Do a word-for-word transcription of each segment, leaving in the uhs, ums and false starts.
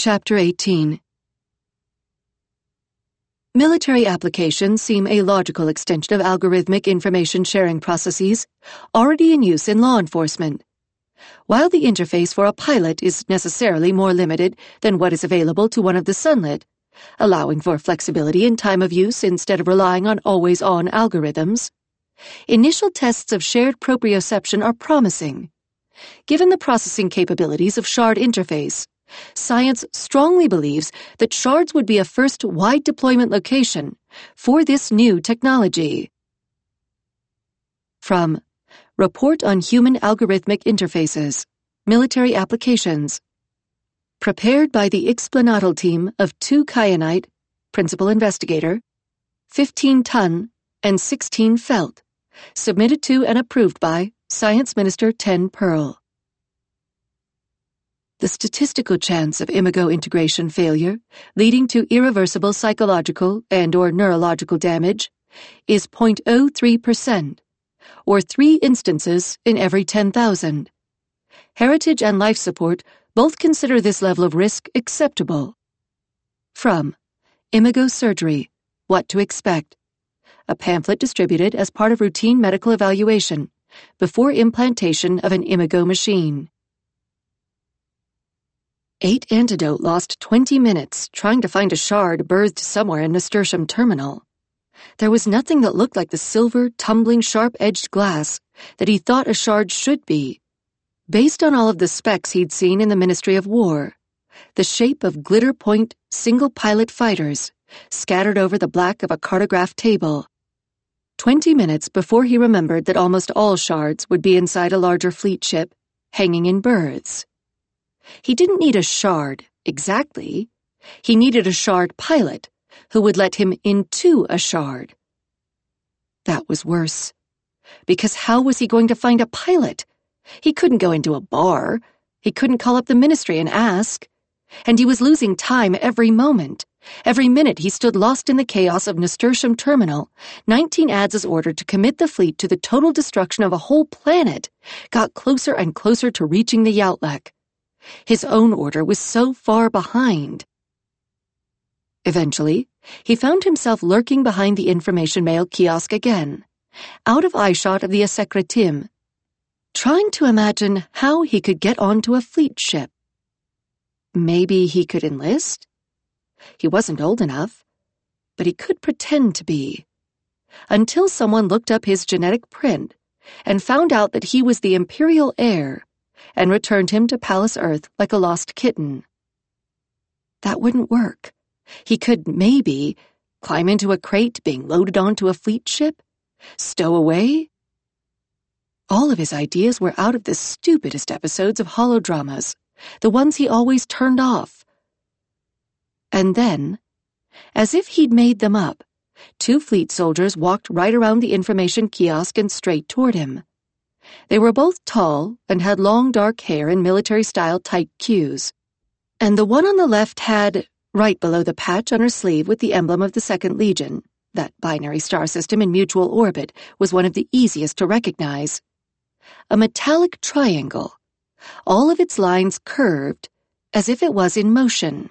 Chapter eighteen. Military applications seem a logical extension of algorithmic information sharing processes already in use in law enforcement. While the interface for a pilot is necessarily more limited than what is available to one of the sunlit, allowing for flexibility in time of use instead of relying on always-on algorithms, initial tests of shared proprioception are promising. Given the processing capabilities of Shard interface, science strongly believes that Shards would be a first wide deployment location for this new technology. From Report on Human Algorithmic Interfaces, Military Applications. Prepared by the Explanatal team of two Kyanite, Principal Investigator, fifteen Ton, and sixteen Felt, submitted to and approved by Science Minister Ten Pearl. The statistical chance of imago integration failure, leading to irreversible psychological and or neurological damage, is zero point zero three percent, or three instances in every ten thousand. Heritage and Life Support both consider this level of risk acceptable. From Imago Surgery, What to Expect, a pamphlet distributed as part of routine medical evaluation before implantation of an imago machine. Eight Antidote lost twenty minutes trying to find a shard birthed somewhere in Nasturtium Terminal. There was nothing that looked like the silver, tumbling, sharp-edged glass that he thought a shard should be. Based on all of the specs he'd seen in the Ministry of War, the shape of glitter-point, single-pilot fighters scattered over the black of a cartograph table. Twenty minutes before he remembered that almost all shards would be inside a larger fleet ship, hanging in berths. He didn't need a shard, exactly. He needed a shard pilot who would let him into a shard. That was worse, because how was he going to find a pilot? He couldn't go into a bar. He couldn't call up the ministry and ask. And he was losing time every moment. Every minute he stood lost in the chaos of Nasturtium Terminal, nineteen adds' order to commit the fleet to the total destruction of a whole planet got closer and closer to reaching the Yautlek. His own order was so far behind. Eventually, he found himself lurking behind the information mail kiosk again, out of eyeshot of the Secretim, trying to imagine how he could get onto a fleet ship. Maybe he could enlist? He wasn't old enough, but he could pretend to be. Until someone looked up his genetic print and found out that he was the imperial heir and returned him to Palace Earth like a lost kitten. That wouldn't work. He could, maybe, climb into a crate being loaded onto a fleet ship? Stow away? All of his ideas were out of the stupidest episodes of holodramas, the ones he always turned off. And then, as if he'd made them up, two fleet soldiers walked right around the information kiosk and straight toward him. They were both tall and had long dark hair in military-style tight queues, and the one on the left had, right below the patch on her sleeve with the emblem of the Second Legion, that binary star system in mutual orbit was one of the easiest to recognize, a metallic triangle, all of its lines curved as if it was in motion.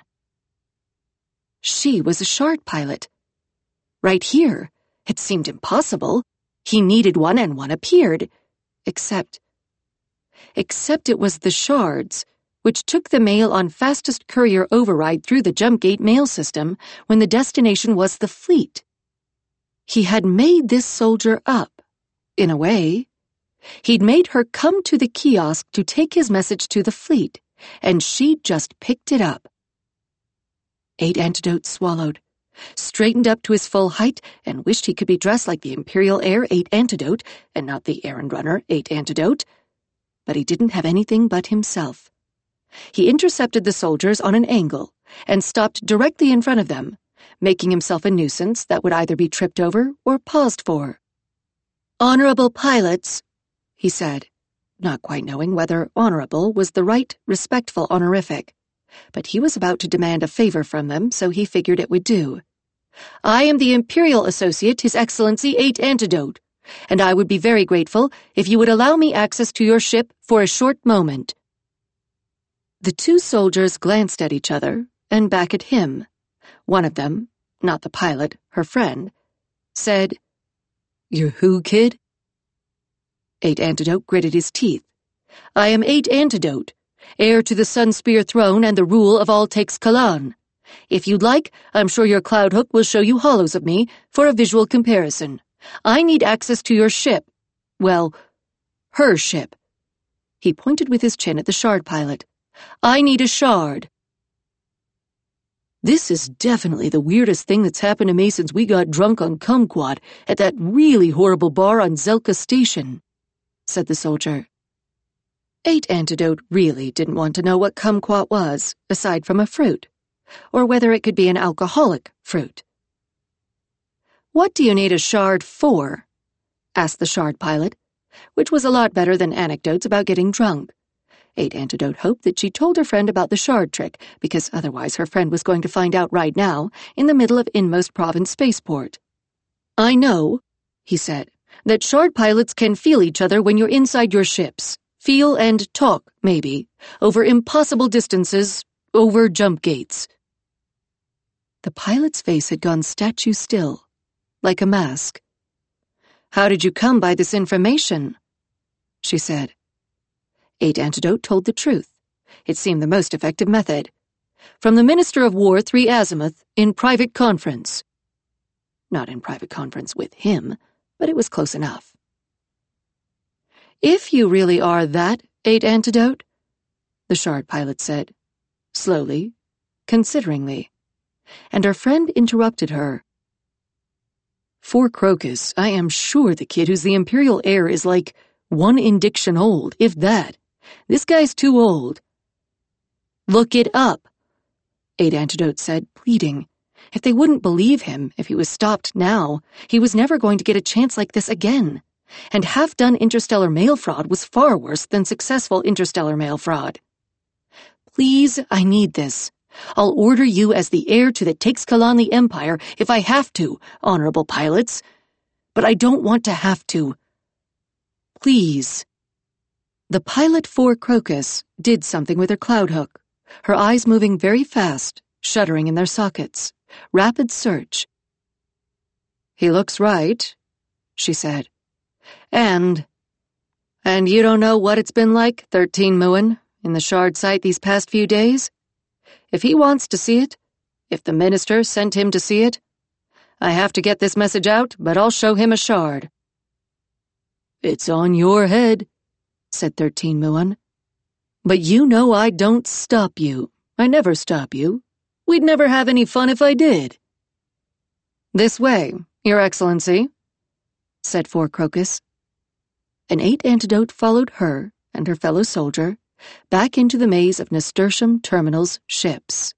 She was a shard pilot. Right here, it seemed impossible. He needed one and one appeared. Except, except it was the shards, which took the mail on fastest courier override through the jump gate mail system when the destination was the fleet. He had made this soldier up, in a way. He'd made her come to the kiosk to take his message to the fleet, and she'd just picked it up. Eight Antidote swallowed, straightened up to his full height, and wished he could be dressed like the Imperial Heir Eight Antidote, and not the errand runner Eight Antidote. But he didn't have anything but himself. He intercepted the soldiers on an angle, and stopped directly in front of them, making himself a nuisance that would either be tripped over or paused for. "Honorable pilots," he said, not quite knowing whether honorable was the right, respectful honorific. But he was about to demand a favor from them, so he figured it would do. "I am the Imperial Associate, His Excellency Eight Antidote, and I would be very grateful if you would allow me access to your ship for a short moment." The two soldiers glanced at each other and back at him. One of them, not the pilot, her friend, said, "You're who, kid?" Eight Antidote gritted his teeth. "I am Eight Antidote, heir to the Sunspear throne and the rule of all Teix'Kalan. If you'd like, I'm sure your Cloudhook will show you hollows of me for a visual comparison. I need access to your ship. Well, her ship." He pointed with his chin at the shard pilot. "I need a shard." "This is definitely the weirdest thing that's happened to me since we got drunk on Kumquat at that really horrible bar on Zelka Station," said the soldier. Eight Antidote really didn't want to know what kumquat was, aside from a fruit, or whether it could be an alcoholic fruit. "What do you need a shard for?" asked the shard pilot, which was a lot better than anecdotes about getting drunk. Eight Antidote hoped that she told her friend about the shard trick, because otherwise her friend was going to find out right now, in the middle of Inmost Province Spaceport. "I know," he said, "that shard pilots can feel each other when you're inside your ships. Feel and talk, maybe, over impossible distances, over jump gates." The pilot's face had gone statue still, like a mask. "How did you come by this information?" she said. Eight Antidote told the truth. It seemed the most effective method. "From the Minister of War three Azimuth, in private conference." Not in private conference with him, but it was close enough. "If you really are that, Eight Antidote," the shard pilot said, slowly, consideringly, and her friend interrupted her. "For Crocus, I am sure the kid who's the Imperial heir is like one indiction old, if that. This guy's too old." "Look it up," Eight Antidote said, pleading. If they wouldn't believe him, if he was stopped now, he was never going to get a chance like this again. And half-done interstellar mail fraud was far worse than successful interstellar mail fraud. "Please, I need this. I'll order you as the heir to the Teix'Kalan the Empire if I have to, honorable pilots. But I don't want to have to. Please." The pilot for Crocus did something with her Cloudhook, her eyes moving very fast, shuddering in their sockets. Rapid search. "He looks right," she said. And, and you don't know what it's been like, thirteen Muin, in the shard site these past few days? If he wants to see it, if the minister sent him to see it, I have to get this message out, but I'll show him a shard." "It's on your head," said thirteen Muin. "But you know I don't stop you. I never stop you. We'd never have any fun if I did." "This way, Your Excellency," said For Crocus. An Eight Antidote followed her and her fellow soldier back into the maze of Nasturtium Terminal's ships.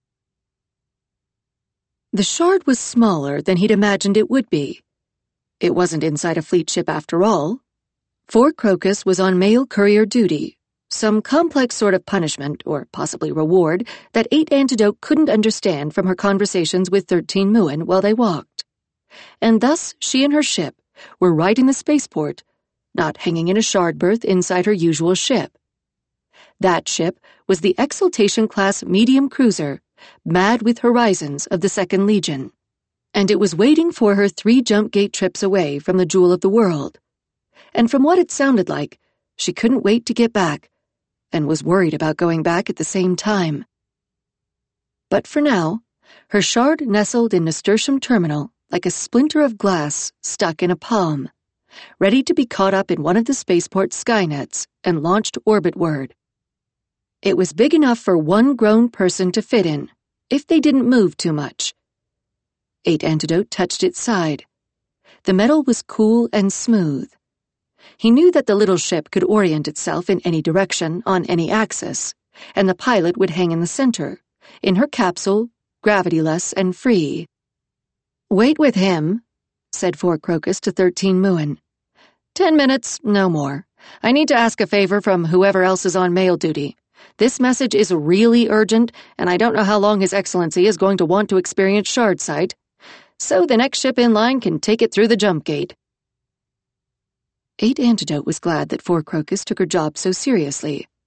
The shard was smaller than he'd imagined it would be. It wasn't inside a fleet ship after all. For Crocus was on mail courier duty, some complex sort of punishment, or possibly reward, that Eight Antidote couldn't understand from her conversations with thirteen Muin while they walked. And thus she and her ship were right in the spaceport, not hanging in a shard berth inside her usual ship. That ship was the Exaltation-class medium cruiser, Mad with Horizons of the Second Legion, and it was waiting for her three jump gate trips away from the Jewel of the World. And from what it sounded like, she couldn't wait to get back, and was worried about going back at the same time. But for now, her shard nestled in Nasturtium Terminal like a splinter of glass stuck in a palm, ready to be caught up in one of the spaceport skynets and launched orbitward. It was big enough for one grown person to fit in, if they didn't move too much. Eight Antidote touched its side. The metal was cool and smooth. He knew that the little ship could orient itself in any direction on any axis, and the pilot would hang in the center, in her capsule, gravityless and free. "Wait with him," said For Crocus to thirteen Muin. Ten minutes, no more. I need to ask a favor from whoever else is on mail duty. This message is really urgent, and I don't know how long His Excellency is going to want to experience Shard Sight. So the next ship in line can take it through the jump gate." Eight Antidote was glad that For Crocus took her job so seriously.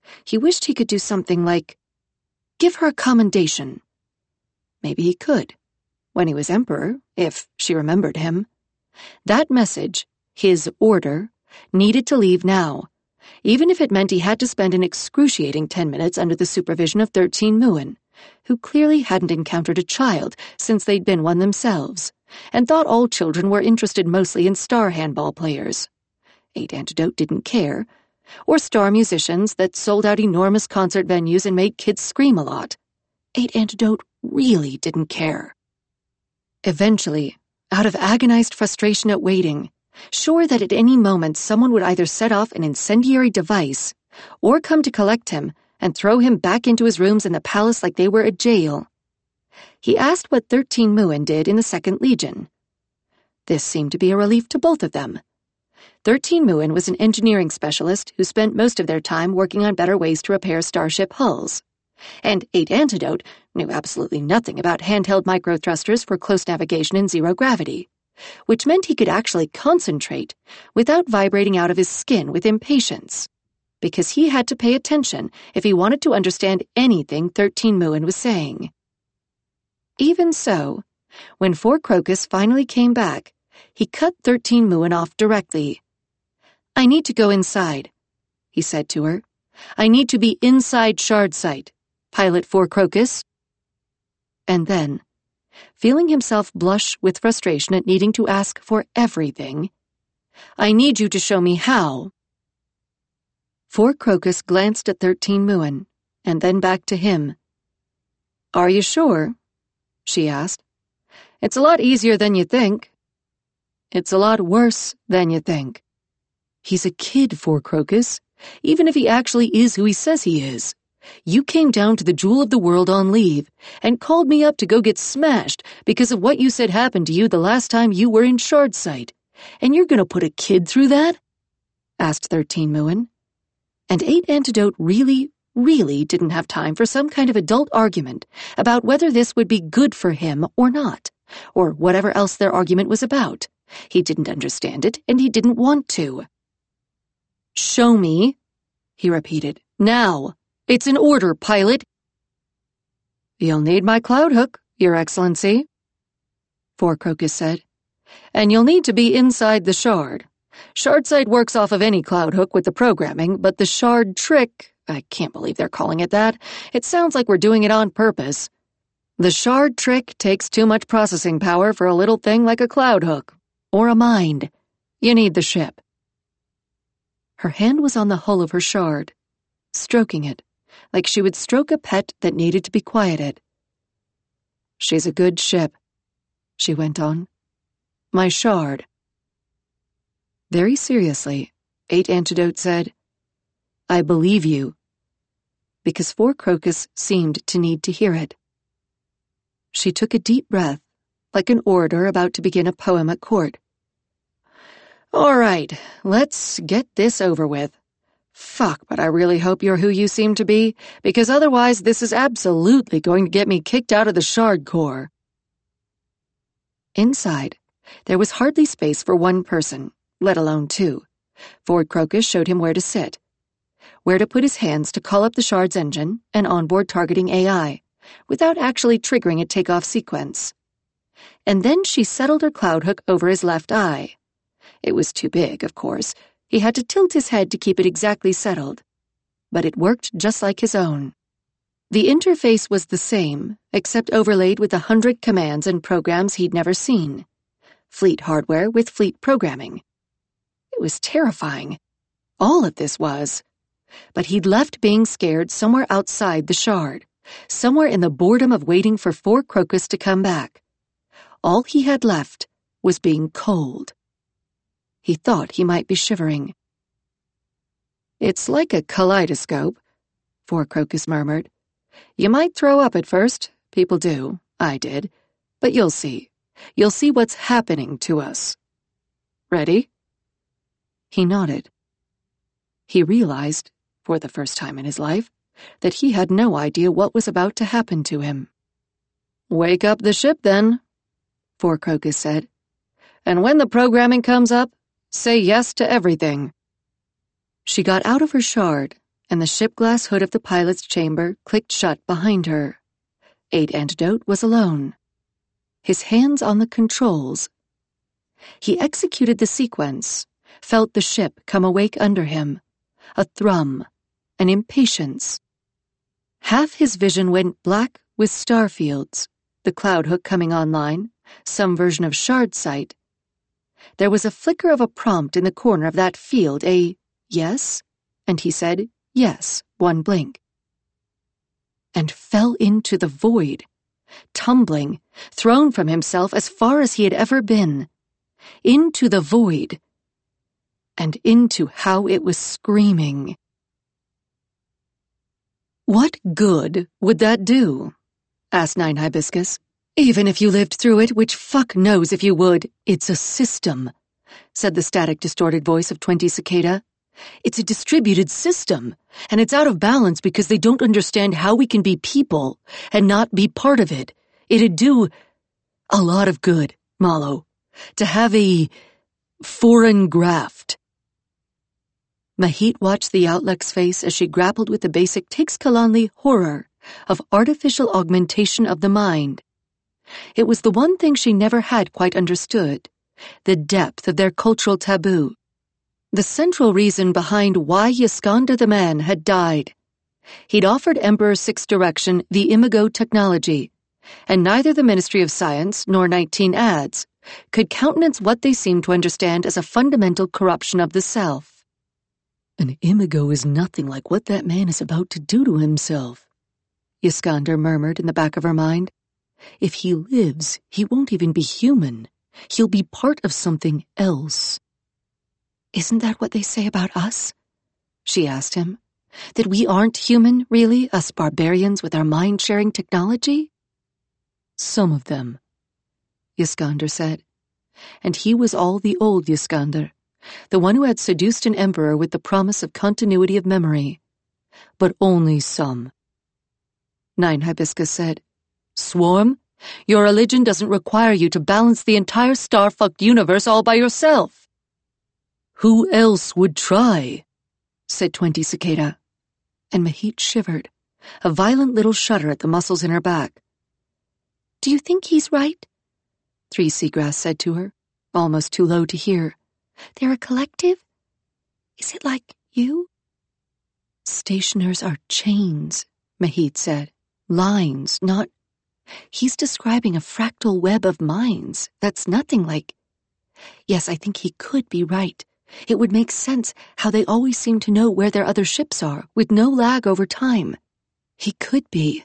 He wished he could do something like give her a commendation. Maybe he could, when he was emperor, if she remembered him. That message, his order, needed to leave now, even if it meant he had to spend an excruciating ten minutes under the supervision of thirteen Muin, who clearly hadn't encountered a child since they'd been one themselves, and thought all children were interested mostly in star handball players. Eight Antidote didn't care, or star musicians that sold out enormous concert venues and made kids scream a lot. Eight Antidote really didn't care. Eventually, out of agonized frustration at waiting, sure that at any moment someone would either set off an incendiary device or come to collect him and throw him back into his rooms in the palace like they were a jail, he asked what thirteen Muin did in the Second Legion. This seemed to be a relief to both of them. thirteen Muin was an engineering specialist who spent most of their time working on better ways to repair starship hulls, and Eight Antidote knew absolutely nothing about handheld microthrusters for close navigation in zero gravity, which meant he could actually concentrate without vibrating out of his skin with impatience, because he had to pay attention if he wanted to understand anything thirteen Muin was saying. Even so, when Four Crocus finally came back, he cut thirteen Muin off directly. "I need to go inside," he said to her. "I need to be inside Shard Site. Pilot Four Crocus." And then, feeling himself blush with frustration at needing to ask for everything, "I need you to show me how." Four Crocus glanced at thirteen Muin, and then back to him. "Are you sure?" she asked. "It's a lot easier than you think." "It's a lot worse than you think. He's a kid, Four Crocus, even if he actually is who he says he is. You came down to the Jewel of the World on leave and called me up to go get smashed because of what you said happened to you the last time you were in Shard Site. And you're going to put a kid through that?" asked thirteen Muin. And Eight Antidote really, really didn't have time for some kind of adult argument about whether this would be good for him or not, or whatever else their argument was about. He didn't understand it, and he didn't want to. "Show me," he repeated. "Now. It's an order, pilot." "You'll need my cloud hook, Your Excellency," Four Crocus said. "And you'll need to be inside the shard. Shard Site works off of any cloud hook with the programming, but the shard trick, I can't believe they're calling it that. It sounds like we're doing it on purpose. The shard trick takes too much processing power for a little thing like a cloud hook, or a mind. You need the ship." Her hand was on the hull of her shard, stroking it, like she would stroke a pet that needed to be quieted. "She's a good ship," she went on. "My shard." Very seriously, Eight Antidote said, "I believe you," because Four Crocus seemed to need to hear it. She took a deep breath, like an orator about to begin a poem at court. "All right, let's get this over with. Fuck, but I really hope you're who you seem to be, because otherwise this is absolutely going to get me kicked out of the Shard Corps." Inside, there was hardly space for one person, let alone two. Four Crocus showed him where to sit, where to put his hands to call up the shard's engine and onboard targeting A I, without actually triggering a takeoff sequence. And then she settled her cloud hook over his left eye. It was too big, of course. He had to tilt his head to keep it exactly settled. But it worked just like his own. The interface was the same, except overlaid with a hundred commands and programs he'd never seen. Fleet hardware with fleet programming. It was terrifying. All of this was. But he'd left being scared somewhere outside the shard, somewhere in the boredom of waiting for Four Crocus to come back. All he had left was being cold. He thought he might be shivering. "It's like a kaleidoscope," Four Crocus murmured. "You might throw up at first. People do. I did. But you'll see. You'll see what's happening to us. Ready?" He nodded. He realized, for the first time in his life, that he had no idea what was about to happen to him. "Wake up the ship, then," Four Crocus said. "And when the programming comes up, say yes to everything." She got out of her shard and the ship glass hood of the pilot's chamber clicked shut behind her. Eight Antidote was alone, his hands on the controls. He executed the sequence, felt the ship come awake under him, a thrum, an impatience. Half his vision went black with star fields, the cloud hook coming online, some version of shard sight. There was a flicker of a prompt in the corner of that field, a yes, and he said yes, one blink. And fell into the void, tumbling, thrown from himself as far as he had ever been, into the void, and into how it was screaming. "What good would that do?" asked Nine Hibiscus. "Even if you lived through it, which fuck knows if you would, it's a system," said the static, distorted voice of Twenty Cicada. "It's a distributed system, and it's out of balance because they don't understand how we can be people and not be part of it. It'd do a lot of good, Malo, to have a foreign graft." Mahit watched the Outlek's face as she grappled with the basic Tixkalanli horror of artificial augmentation of the mind. It was the one thing she never had quite understood, the depth of their cultural taboo, the central reason behind why Yiskandar the man had died. He'd offered Emperor Sixth Direction the Imago technology, and neither the Ministry of Science nor nineteen ads could countenance what they seemed to understand as a fundamental corruption of the self. "An Imago is nothing like what that man is about to do to himself," Yiskandar murmured in the back of her mind. "If he lives, he won't even be human. He'll be part of something else." "Isn't that what they say about us?" she asked him. "That we aren't human, really, us barbarians with our mind-sharing technology?" "Some of them," Yiskandar said. And he was all the old Yiskandar, the one who had seduced an emperor with the promise of continuity of memory. "But only some." Nine Hibiscus said, "Swarm, your religion doesn't require you to balance the entire star-fucked universe all by yourself." "Who else would try?" said Twenty Cicada. And Mahit shivered, a violent little shudder at the muscles in her back. "Do you think he's right?" Three Seagrass said to her, almost too low to hear. "They're a collective? Is it like you?" "Stationers are chains," Mahit said. "Lines, not—" "He's describing a fractal web of minds. That's nothing like—" "Yes, I think he could be right. It would make sense how they always seem to know where their other ships are, with no lag over time. He could be."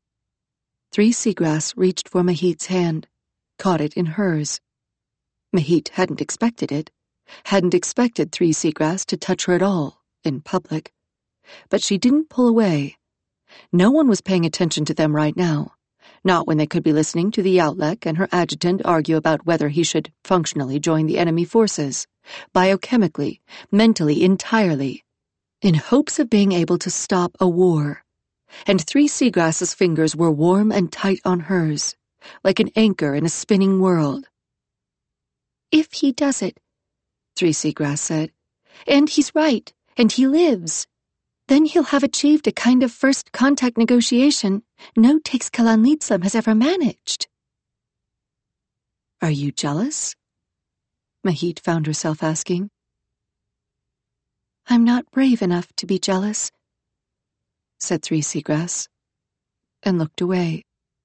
Three Seagrass reached for Mahit's hand, caught it in hers. Mahit hadn't expected it, hadn't expected Three Seagrass to touch her at all, in public. But she didn't pull away. No one was paying attention to them right now, not when they could be listening to the Outlek and her adjutant argue about whether he should functionally join the enemy forces, biochemically, mentally, entirely, in hopes of being able to stop a war. And Three Seagrass's fingers were warm and tight on hers, like an anchor in a spinning world. "If he does it," Three Seagrass said, "and he's right, and he lives, then he'll have achieved a kind of first contact negotiation no Tixkalanlitslam has ever managed." "Are you jealous?" Mahit found herself asking. "I'm not brave enough to be jealous," said Three Seagrass, and looked away.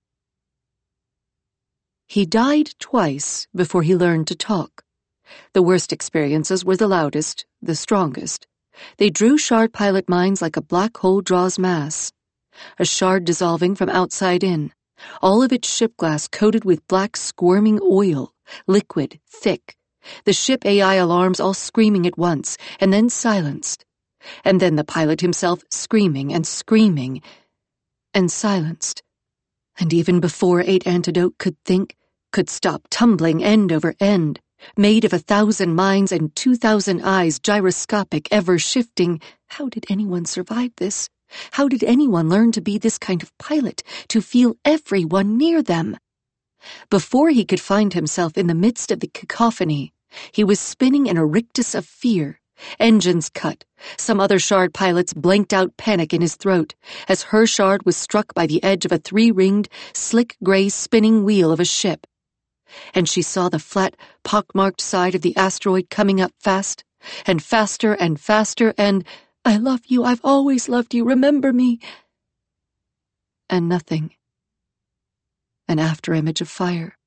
He died twice before he learned to talk. The worst experiences were the loudest, the strongest. They drew shard pilot minds like a black hole draws mass. A shard dissolving from outside in, all of its ship glass coated with black squirming oil, liquid, thick. The ship A I alarms all screaming at once, and then silenced. And then the pilot himself screaming and screaming, and silenced. And even before Eight Antidote could think, could stop tumbling end over end, made of a thousand minds and two thousand eyes, gyroscopic, ever-shifting, how did anyone survive this? How did anyone learn to be this kind of pilot, to feel everyone near them? Before he could find himself in the midst of the cacophony, he was spinning in a rictus of fear, Engines cut. Some other Shard pilots blanked out panic in his throat as her Shard was struck by the edge of a three-ringed, slick gray spinning wheel of a ship. And she saw the flat, pockmarked side of the asteroid coming up fast, and faster and faster, and, "I love you, I've always loved you, remember me." And nothing. An afterimage of fire.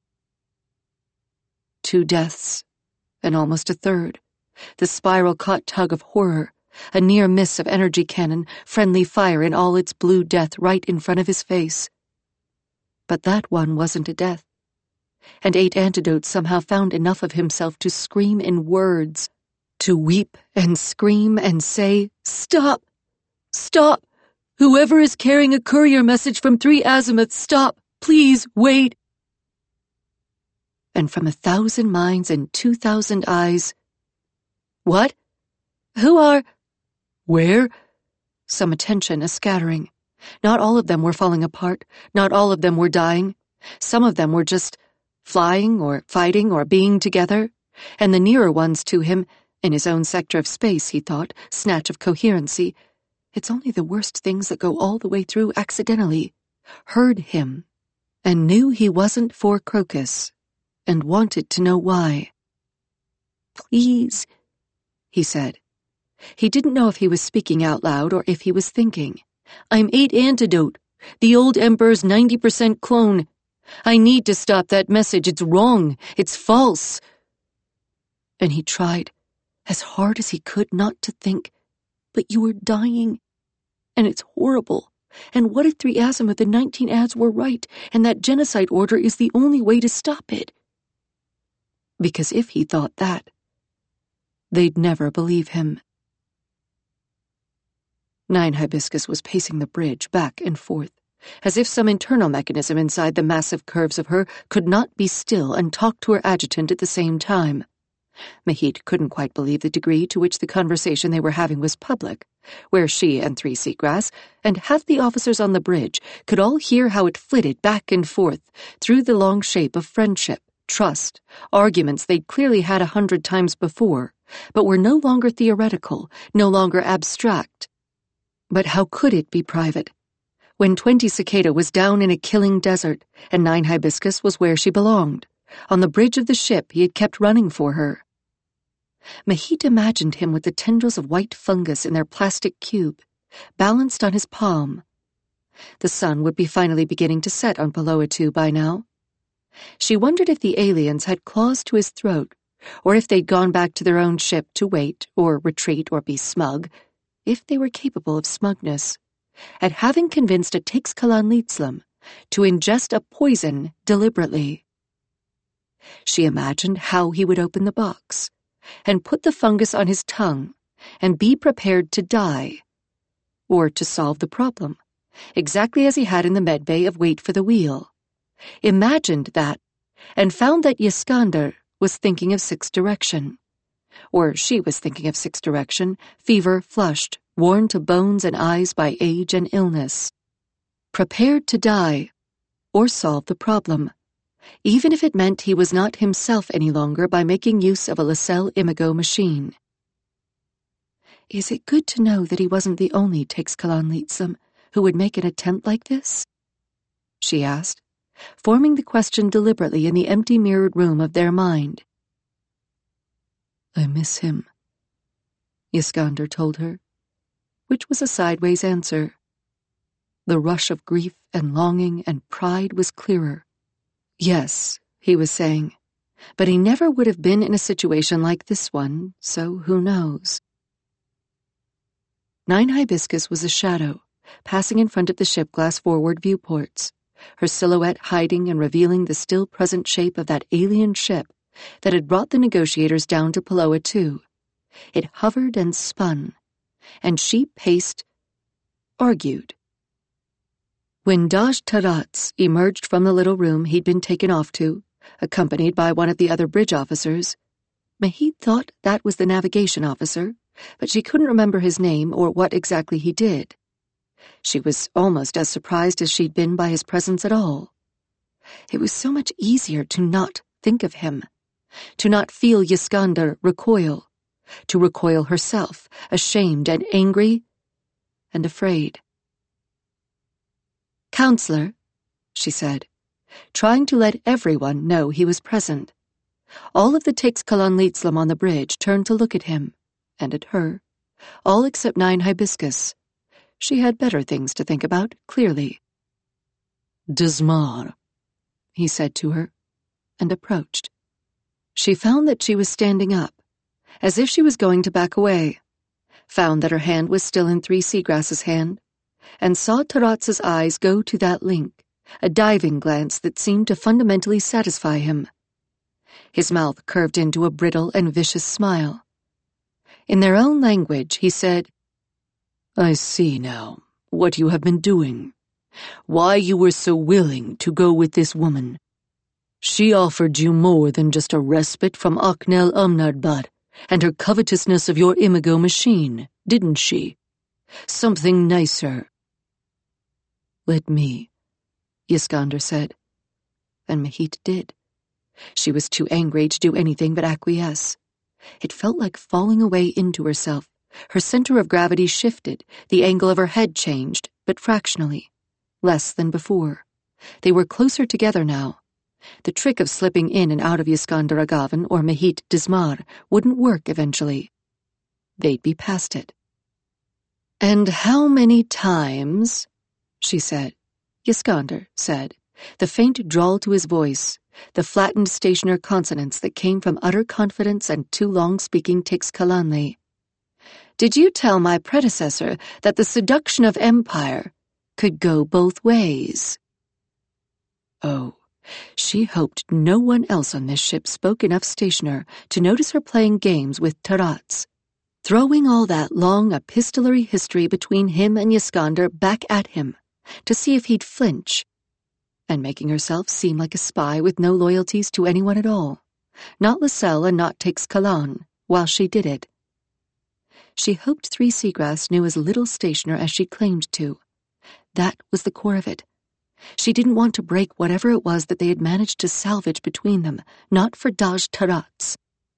Two deaths, and almost a third. The spiral-caught tug of horror, a near miss of energy cannon, friendly fire in all its blue death right in front of his face. But that one wasn't a death. And Eight Antidotes somehow found enough of himself to scream in words, to weep and scream and say, "Stop! Stop! Whoever is carrying a courier message from Three Azimuth, stop! Please, wait!" And from a thousand minds and two thousand eyes, "What? Who are? Where?" Some attention, a scattering. Not all of them were falling apart. Not all of them were dying. Some of them were just flying or fighting or being together. And the nearer ones to him, in his own sector of space, he thought, snatch of coherency, it's only the worst things that go all the way through accidentally, heard him, and knew he wasn't for Crocus, and wanted to know why. "Please," he said. He didn't know if he was speaking out loud or if he was thinking. "I'm Eight Antidote, the old Emperor's ninety percent clone. I need to stop that message. It's wrong. It's false." And he tried, as hard as he could, not to think, "But you are dying. And it's horrible. And what if Three Azimuth and nineteen ads were right, and that genocide order is the only way to stop it?" Because if he thought that, they'd never believe him. Nine Hibiscus was pacing the bridge back and forth, as if some internal mechanism inside the massive curves of her could not be still and talk to her adjutant at the same time. Mahit couldn't quite believe the degree to which the conversation they were having was public, where she and Three Seagrass and half the officers on the bridge could all hear how it flitted back and forth through the long shape of friendship, trust, arguments they'd clearly had a hundred times before, but were no longer theoretical, no longer abstract. But how could it be private, when Twenty Cicada was down in a killing desert and Nine Hibiscus was where she belonged, on the bridge of the ship he had kept running for her? Mahit imagined him with the tendrils of white fungus in their plastic cube, balanced on his palm. The sun would be finally beginning to set on Paloa-two by now. She wondered if the aliens had claws to his throat, or if they'd gone back to their own ship to wait, or retreat, or be smug, if they were capable of smugness, at having convinced a Teixcalan Litzlam to ingest a poison deliberately. She imagined how he would open the box, and put the fungus on his tongue, and be prepared to die, or to solve the problem, exactly as he had in the medbay of Wait for the Wheel. Imagined that, and found that Yiskander was thinking of Sixth Direction. Or she was thinking of Sixth Direction, fever, flushed, worn to bones and eyes by age and illness. Prepared to die, or solve the problem, even if it meant he was not himself any longer by making use of a Lascelles Imago machine. Is it good to know that he wasn't the only Teixcalan Litzlam who would make an attempt like this? She asked, forming the question deliberately in the empty mirrored room of their mind. "I miss him," Yiskander told her, which was a sideways answer. The rush of grief and longing and pride was clearer. Yes, he was saying, but he never would have been in a situation like this one, so who knows? Nine Hibiscus was a shadow, passing in front of the ship glass forward viewports, her silhouette hiding and revealing the still present shape of that alien ship that had brought the negotiators down to Paloa-two. It hovered and spun, and she paced, argued. When Daj Taratz emerged from the little room he'd been taken off to, accompanied by one of the other bridge officers, Mahit thought that was the navigation officer, but she couldn't remember his name or what exactly he did. She was almost as surprised as she'd been by his presence at all. It was so much easier to not think of him, to not feel Yiskander recoil, to recoil herself, ashamed and angry and afraid. "Counselor," she said, trying to let everyone know he was present. All of the Teixkalan Litzlam on the bridge turned to look at him, and at her, all except Nine Hibiscus. She had better things to think about, clearly. "Dismar," he said to her, and approached. She found that she was standing up, as if she was going to back away, found that her hand was still in Three Seagrass's hand, and saw Taratz's eyes go to that link, a diving glance that seemed to fundamentally satisfy him. His mouth curved into a brittle and vicious smile. In their own language, he said, "I see now what you have been doing, why you were so willing to go with this woman. She offered you more than just a respite from Aknel Umnardbad and her covetousness of your imago machine, didn't she? Something nicer." "Let me," Yiskander said. And Mahit did. She was too angry to do anything but acquiesce. It felt like falling away into herself. Her center of gravity shifted, the angle of her head changed, but fractionally. Less than before. They were closer together now. The trick of slipping in and out of Yiskander Agavan or Mahit Dismar wouldn't work eventually. They'd be past it. "And how many times," she said, Yiskander said, the faint drawl to his voice, the flattened stationer consonants that came from utter confidence and too long speaking Teixkalanli. "Did you tell my predecessor that the seduction of empire could go both ways?" Oh, she hoped no one else on this ship spoke enough stationer to notice her playing games with Taratz, throwing all that long epistolary history between him and Yiskander back at him to see if he'd flinch, and making herself seem like a spy with no loyalties to anyone at all, not Lascelles and not Teixkalan, while she did it. She hoped Three Seagrass knew as little stationer as she claimed to. That was the core of it. She didn't want to break whatever it was that they had managed to salvage between them, not for Daj Taratz.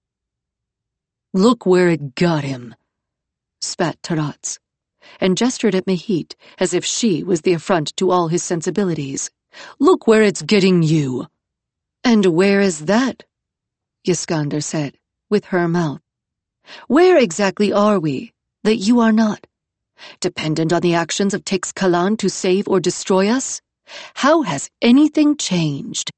"Look where it got him," spat Taratz, and gestured at Mahit as if she was the affront to all his sensibilities. "Look where it's getting you." "And where is that?" Yiskander said, with her mouth. "Where exactly are we, that you are not? Dependent on the actions of Teixkalan to save or destroy us? How has anything changed?"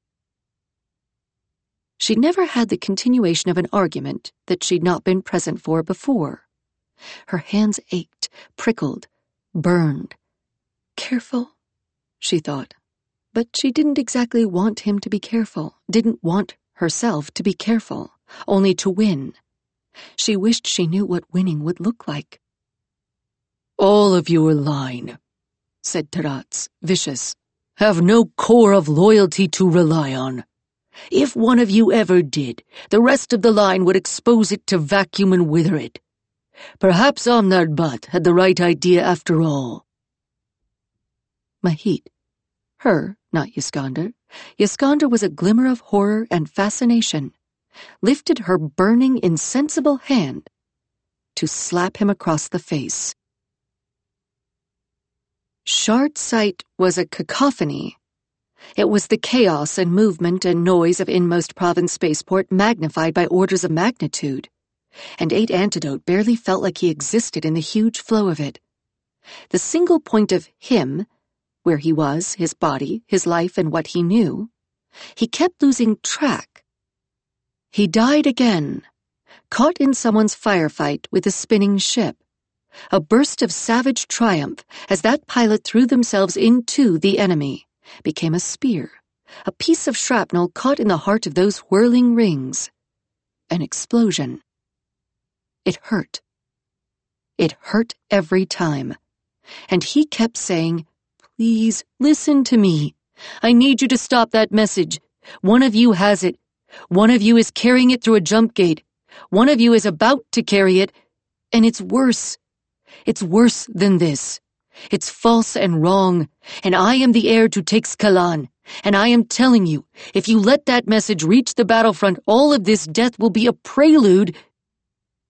She'd never had the continuation of an argument that she'd not been present for before. Her hands ached, prickled, burned. Careful, she thought. But she didn't exactly want him to be careful, didn't want herself to be careful, only to win. She wished she knew what winning would look like. "All of you are lying," said Taratz, vicious. "Have no core of loyalty to rely on. If one of you ever did, the rest of the line would expose it to vacuum and wither it. Perhaps Umnardbad had the right idea after all." Mahit. Her, not Yiskander. Yiskander was a glimmer of horror and fascination. Lifted her burning, insensible hand to slap him across the face. Shard Sight was a cacophony. It was the chaos and movement and noise of Inmost Province Spaceport magnified by orders of magnitude, and Eight Antidote barely felt like he existed in the huge flow of it. The single point of him, where he was, his body, his life, and what he knew, he kept losing track. He died again, caught in someone's firefight with a spinning ship. A burst of savage triumph as that pilot threw themselves into the enemy, became a spear, a piece of shrapnel caught in the heart of those whirling rings. An explosion. It hurt. It hurt every time. And he kept saying, "Please, listen to me. I need you to stop that message. One of you has it. One of you is carrying it through a jump gate. One of you is about to carry it. And it's worse. It's worse than this. It's false and wrong, and I am the heir to Teixkalan, and I am telling you, if you let that message reach the battlefront, all of this death will be a prelude."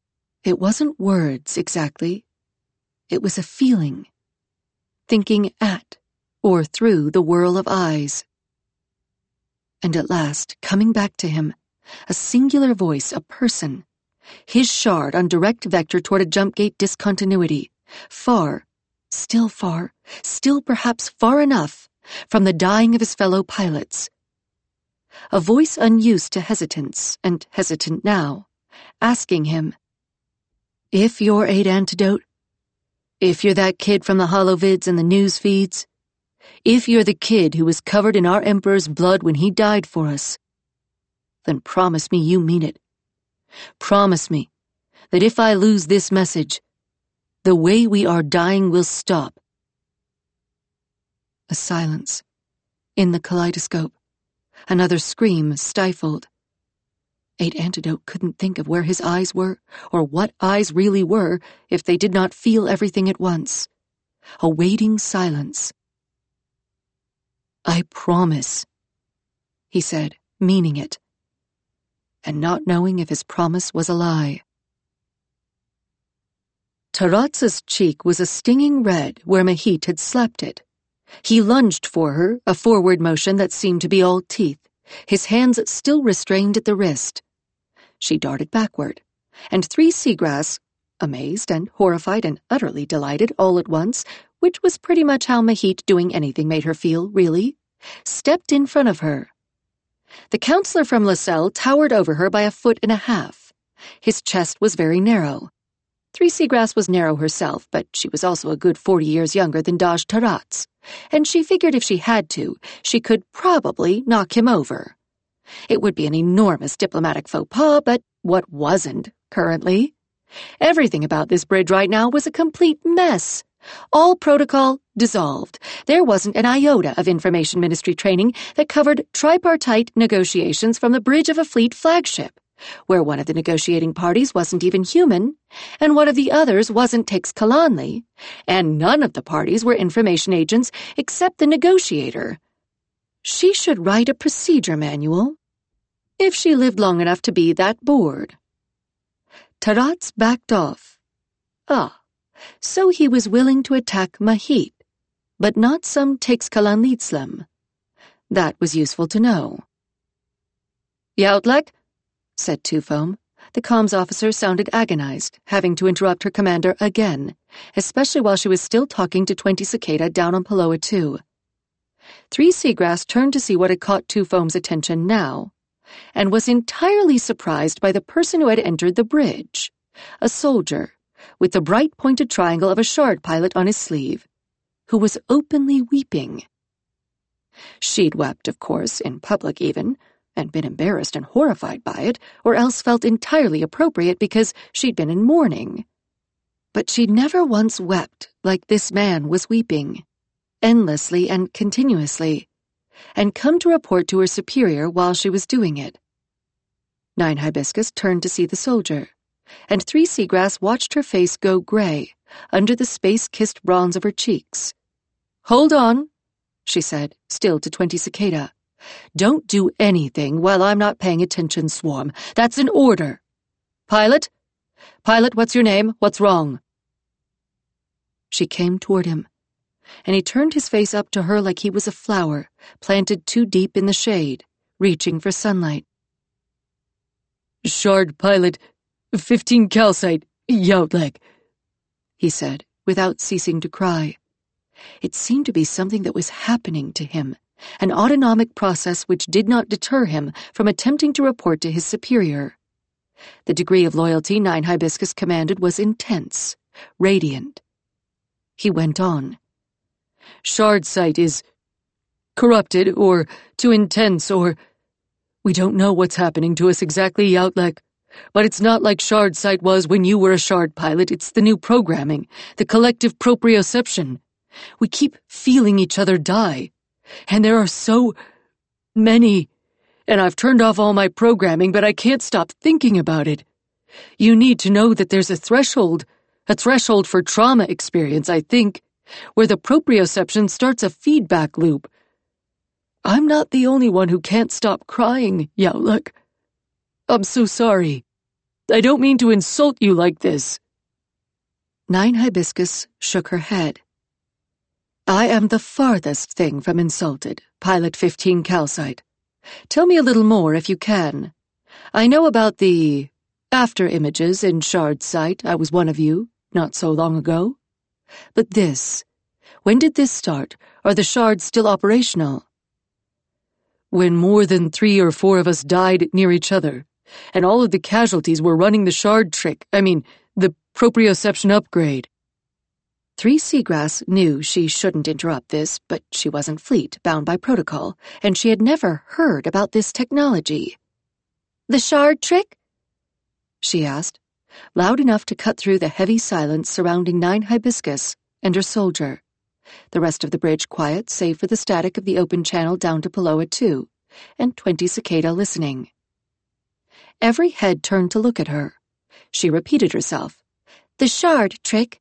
It wasn't words, exactly. It was a feeling. Thinking at or through the whirl of eyes. And at last, coming back to him, a singular voice, a person, his shard on direct vector toward a jump gate discontinuity, far, still far, still perhaps far enough from the dying of his fellow pilots. A voice unused to hesitance, and hesitant now, asking him, if you're Eight Antidote, if you're that kid from the holovids and the news feeds, if you're the kid who was covered in our Emperor's blood when he died for us, then promise me you mean it. Promise me that if I lose this message, the way we are dying will stop. A silence. In the kaleidoscope. Another scream stifled. Eight Antidote couldn't think of where his eyes were, or what eyes really were, if they did not feel everything at once. A waiting silence. I promise, he said, meaning it, and not knowing if his promise was a lie. Taratz's cheek was a stinging red where Mahit had slapped it. He lunged for her, a forward motion that seemed to be all teeth, his hands still restrained at the wrist. She darted backward, and Three Seagrass, amazed and horrified and utterly delighted all at once, which was pretty much how Mahit doing anything made her feel, really, stepped in front of her. The counselor from LaSalle towered over her by a foot and a half. His chest was very narrow. Three Seagrass was narrow herself, but she was also a good forty years younger than Daj Taratz, and she figured if she had to, she could probably knock him over. It would be an enormous diplomatic faux pas, but what wasn't, currently? Everything about this bridge right now was a complete mess. All protocol dissolved. There wasn't an iota of information ministry training that covered tripartite negotiations from the bridge of a fleet flagship, where one of the negotiating parties wasn't even human, and one of the others wasn't Tix Kalanli, and none of the parties were information agents except the negotiator. She should write a procedure manual, if she lived long enough to be that bored. Taratz backed off. Ah, so he was willing to attack Mahit, but not some Tix Kalanlitzlem. That was useful to know. Yautlek, said Two-Foam. The comms officer sounded agonized, having to interrupt her commander again, especially while she was still talking to Twenty Cicada down on Paloa two. Three Seagrass turned to see what had caught Two-Foam's attention now, and was entirely surprised by the person who had entered the bridge, a soldier, with the bright pointed triangle of a shard pilot on his sleeve, who was openly weeping. She'd wept, of course, in public even, and been embarrassed and horrified by it, or else felt entirely appropriate because she'd been in mourning. But she'd never once wept like this man was weeping, endlessly and continuously, and come to report to her superior while she was doing it. Nine Hibiscus turned to see the soldier, and Three Seagrass watched her face go gray under the space-kissed bronze of her cheeks. "Hold on," she said, still to Twenty Cicada. "Don't do anything while I'm not paying attention, Swarm. That's an order. Pilot? Pilot, what's your name? What's wrong?" She came toward him, and he turned his face up to her like he was a flower planted too deep in the shade, reaching for sunlight. "Shard pilot, fifteen calcite, Yautlek," he said, without ceasing to cry. It seemed to be something that was happening to him, an autonomic process which did not deter him from attempting to report to his superior. The degree of loyalty Nine Hibiscus commanded was intense, radiant. He went on. "Shard sight is corrupted, or too intense, or... We don't know what's happening to us exactly, Yautlek. But it's not like Shard sight was when you were a Shard pilot. It's the new programming, the collective proprioception. We keep feeling each other die. And there are so many. And I've turned off all my programming, but I can't stop thinking about it. You need to know that there's a threshold, a threshold for trauma experience, I think, where the proprioception starts a feedback loop. I'm not the only one who can't stop crying, Yautlek. I'm so sorry." I don't mean to insult you like this. Nine Hibiscus shook her head. I am the farthest thing from insulted, Pilot fifteen Calcite. Tell me a little more if you can. I know about the after images in Shard's site. I was one of you, not so long ago. But this, when did this start? Are the Shards still operational? When more than three or four of us died near each other, and all of the casualties were running the Shard trick, I mean, the proprioception upgrade. Three Seagrass knew she shouldn't interrupt this, but she wasn't Fleet, bound by protocol, and she had never heard about this technology. The Shard trick? She asked, loud enough to cut through the heavy silence surrounding Nine Hibiscus and her soldier. The rest of the bridge quiet, save for the static of the open channel down to Paloa two, and twenty Cicada listening. Every head turned to look at her. She repeated herself. The Shard trick.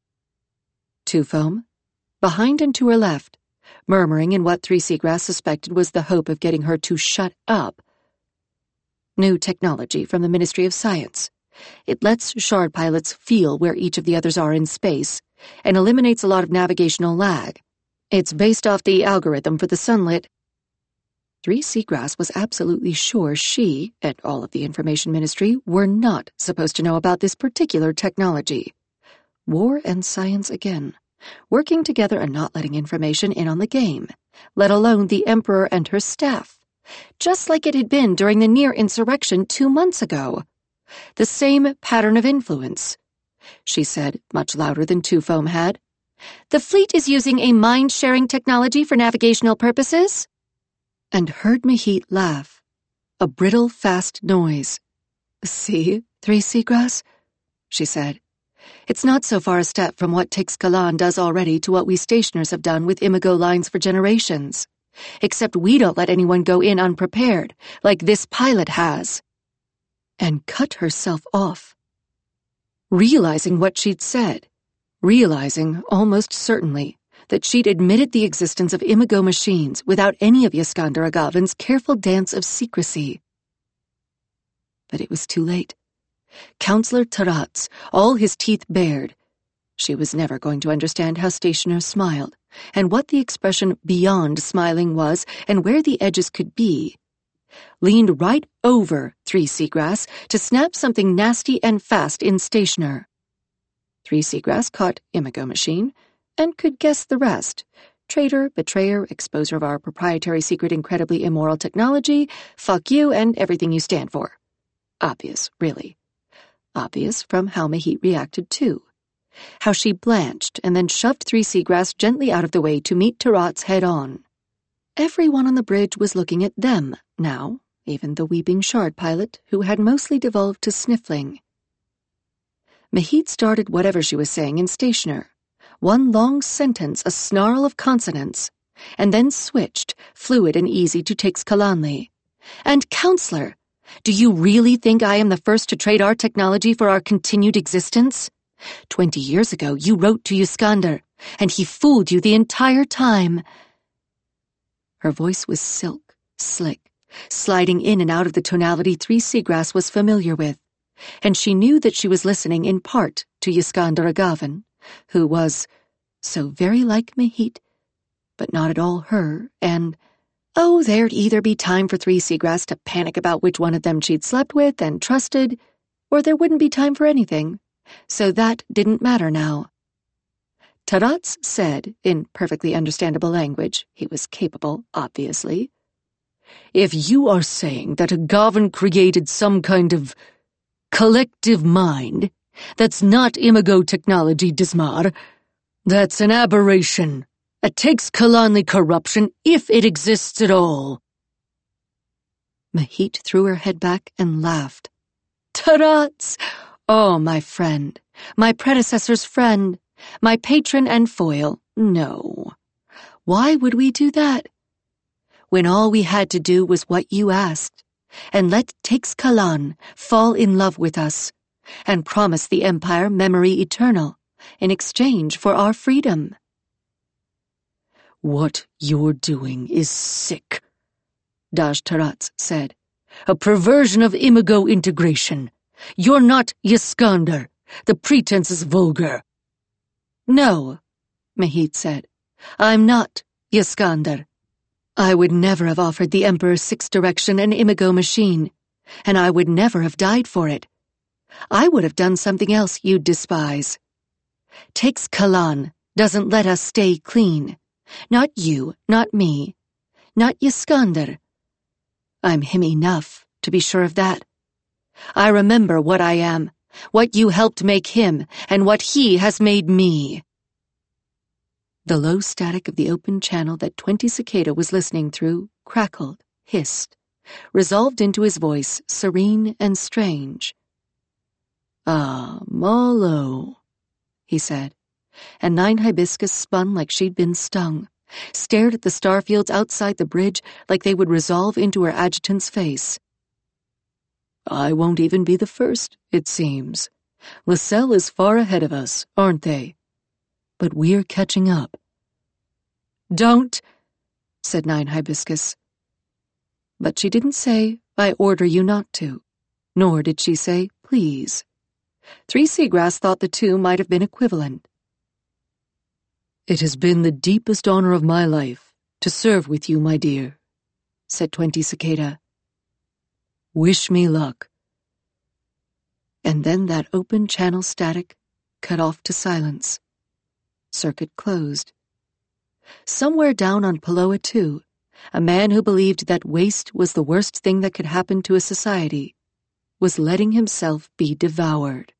Two-Foam, behind and to her left, murmuring in what Three Seagrass suspected was the hope of getting her to shut up. New technology from the Ministry of Science. It lets Shard pilots feel where each of the others are in space, and eliminates a lot of navigational lag. It's based off the algorithm for the Sunlit. Three Seagrass was absolutely sure she, and all of the Information Ministry, were not supposed to know about this particular technology. War and science again, working together and not letting information in on the game, let alone the Emperor and her staff, just like it had been during the near insurrection two months ago. The same pattern of influence. She said, much louder than Two-Foam had. The fleet is using a mind-sharing technology for navigational purposes? And heard Mahit laugh. A brittle, fast noise. See, Three Seagrass? She said. It's not so far a step from what Tix Kalan does already to what we stationers have done with Imago lines for generations. Except we don't let anyone go in unprepared, like this pilot has. And cut herself off. Realizing what she'd said, realizing, almost certainly, that she'd admitted the existence of Imago machines without any of Yskandar Agavan's careful dance of secrecy. But it was too late. Counselor Taratz, all his teeth bared. She was never going to understand how Stationer smiled, and what the expression beyond smiling was, and where the edges could be. Leaned right over Three Seagrass to snap something nasty and fast in Stationer. Three Seagrass caught Imago machine, and could guess the rest. Traitor, betrayer, exposer of our proprietary secret incredibly immoral technology, fuck you and everything you stand for. Obvious, really. Obvious from how Mahit reacted too. How she blanched and then shoved Three Seagrass gently out of the way to meet Taratz head-on. Everyone on the bridge was looking at them now, even the weeping Shard pilot, who had mostly devolved to sniffling. Mahit started whatever she was saying in Stationer, one long sentence, a snarl of consonants, and then switched, fluid and easy, to Tix Kalanli. And Counselor, do you really think I am the first to trade our technology for our continued existence? Twenty years ago, you wrote to Yskandar, and he fooled you the entire time. Her voice was silk, slick, sliding in and out of the tonality Three Seagrass was familiar with, and she knew that she was listening in part to Yskandar Agavan, who was so very like Mahit, but not at all her, and, oh, there'd either be time for Three Seagrass to panic about which one of them she'd slept with and trusted, or there wouldn't be time for anything, so that didn't matter now. Taratz said, in perfectly understandable language, he was capable, obviously, if you are saying that Agavan created some kind of collective mind that's not Imago technology, Dismar, that's an aberration. It takes Kalanli corruption, if it exists at all. Mahit threw her head back and laughed. Taratz! Oh, my friend, my predecessor's friend, my patron and foil. No. Why would we do that? When all we had to do was what you asked, and let Tix Kalan fall in love with us, and promise the Empire memory eternal, in exchange for our freedom. What you're doing is sick, Daj Taratz said. A perversion of Imago integration, You're not Yiskander. The pretense is vulgar. No, Mahit said. I'm not Yiskander. I would never have offered the Emperor Sixth Direction an Imago machine, and I would never have died for it. I would have done something else you'd despise. Takes Kalan, doesn't let us stay clean. Not you, not me, not Yiskander. I'm him enough to be sure of that. I remember what I am, what you helped make him, and what he has made me. The low static of the open channel that Twenty Cicada was listening through crackled, hissed, resolved into his voice, serene and strange. Ah, Molo, he said, and Nine Hibiscus spun like she'd been stung, stared at the starfields outside the bridge like they would resolve into her adjutant's face. I won't even be the first, it seems. Lascelles is far ahead of us, aren't they? But we're catching up. Don't, said Nine Hibiscus. But she didn't say, I order you not to, nor did she say, please. Three Seagrass thought the two might have been equivalent. It has been the deepest honor of my life to serve with you, my dear, said Twenty Cicada. Wish me luck. And then that open channel static cut off to silence. Circuit closed. Somewhere down on Paloa, too, a man who believed that waste was the worst thing that could happen to a society was letting himself be devoured.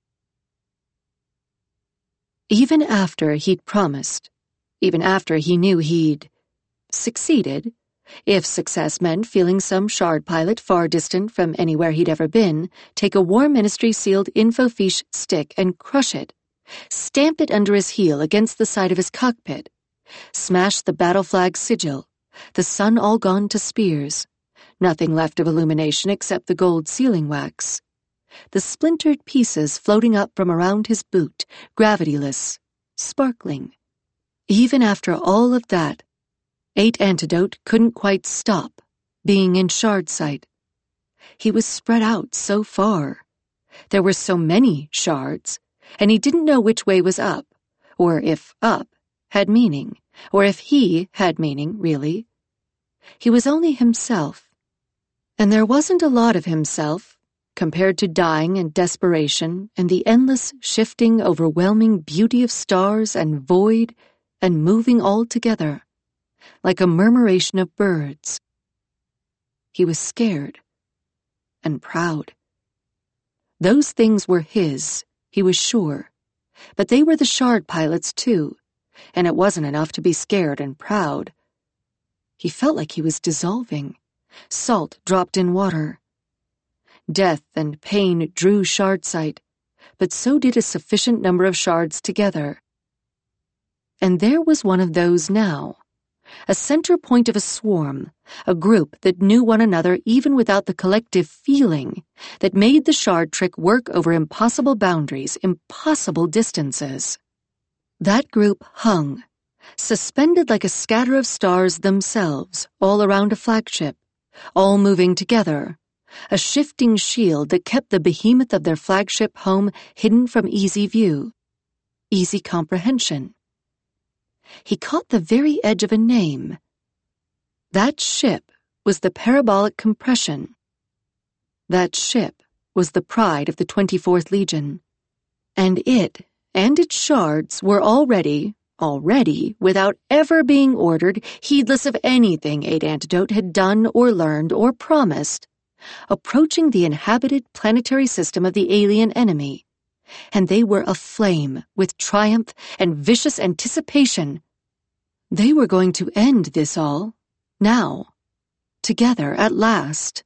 Even after he'd promised, even after he knew he'd succeeded, if success meant feeling some shard pilot far distant from anywhere he'd ever been, take a War Ministry-sealed infofiche stick and crush it, stamp it under his heel against the side of his cockpit, smash the battle flag sigil, the sun all gone to spears, nothing left of illumination except the gold sealing wax, the splintered pieces floating up from around his boot, gravityless, sparkling. Even after all of that, Eight Antidote couldn't quite stop being in shard sight. He was spread out so far. There were so many shards, and he didn't know which way was up, or if up had meaning, or if he had meaning, really. He was only himself, and there wasn't a lot of himself compared to dying and desperation and the endless, shifting, overwhelming beauty of stars and void and moving all together, like a murmuration of birds. He was scared and proud. Those things were his, he was sure, but they were the shard pilots too, and it wasn't enough to be scared and proud. He felt like he was dissolving, salt dropped in water. Death and pain drew shard sight, but so did a sufficient number of shards together. And there was one of those now, a center point of a swarm, a group that knew one another even without the collective feeling that made the shard trick work over impossible boundaries, impossible distances. That group hung, suspended like a scatter of stars themselves, all around a flagship, all moving together, a shifting shield that kept the behemoth of their flagship home hidden from easy view, easy comprehension. He caught the very edge of a name. That ship was the Parabolic Compression. That ship was the pride of the twenty-fourth Legion. And it and its shards were already, already, without ever being ordered, heedless of anything Eight Antidote had done or learned or promised, approaching the inhabited planetary system of the alien enemy, and they were aflame with triumph and vicious anticipation. They were going to end this all, now, together at last.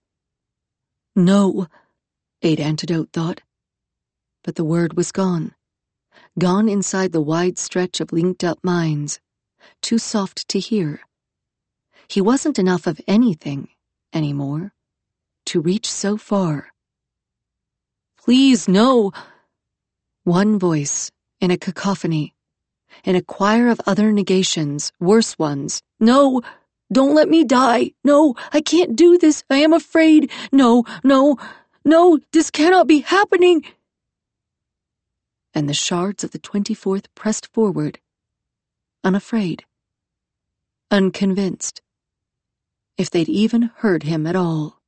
No, Eight Antidote thought. But the word was gone, gone inside the wide stretch of linked-up minds, too soft to hear. He wasn't enough of anything anymore to reach so far. Please, no! One voice, in a cacophony, in a choir of other negations, worse ones. No! Don't let me die! No! I can't do this! I am afraid! No! No! No, this cannot be happening! And the shards of the twenty-fourth pressed forward, unafraid, unconvinced, if they'd even heard him at all.